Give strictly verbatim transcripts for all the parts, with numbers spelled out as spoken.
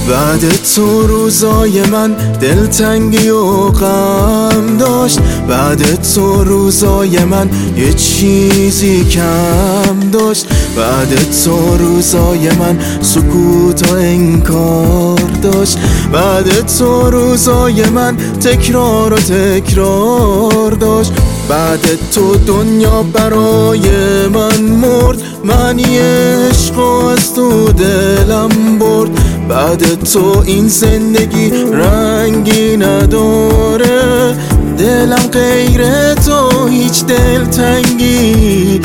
بعد تو روزای من دلتنگی و غم داشت، بعد تو روزای من یه چیزی کم داشت، بعد تو روزای من سکوت و انکار داشت، بعد تو روزای من تکرار و تکرار داشت، بعد تو دنیا برای من مرد، معنی عشق از تو دلم برد، بعد تو این زندگی رنگی نداره، دلم غیر تو هیچ دلتنگی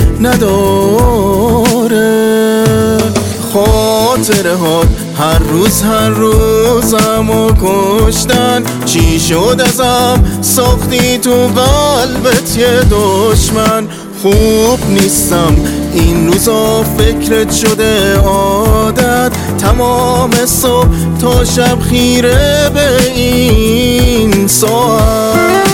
نداره. خاطره ها هر روز هر روزمو کشتن، چی شد ازم ساختی تو قلبت یه دشمن؟ خوب نیستم این روزا فکرت شده عادت، تمام صبح تا شب خیره به این ساعت.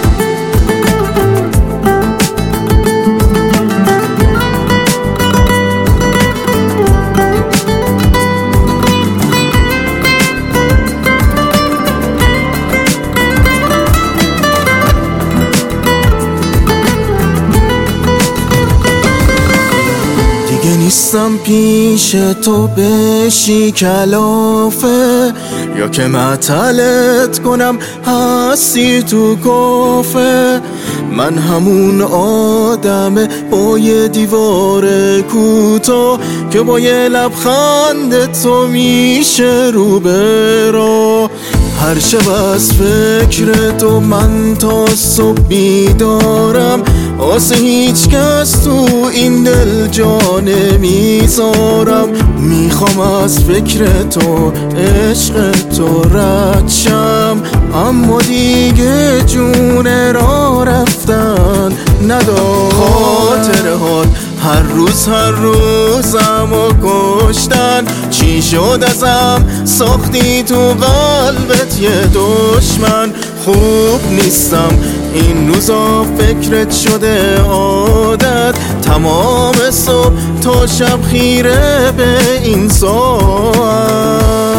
نیستم پیش تو بشی کلافه، یا که معطلت کنم هستی تو کافه. من همون آدمه با یه دیوار کوتاه که با یه لبخند تو میشه رو به راه. هر شب از فکر تو من تا صبح بیدارم، آسه هیچ کس تو این دل جا نمیذارم. میخوام از فکر تو عشق تو رد شم، اما دیگه جون را رفتن ندارم. خاطره ها هر روز هر روزمو کشتن، چی شد ازم ساختی تو قلبت یه دشمن؟ خوب نیستم این روزا فکرت شده عادت، تمام صبح تا شب خیره به این ساعت.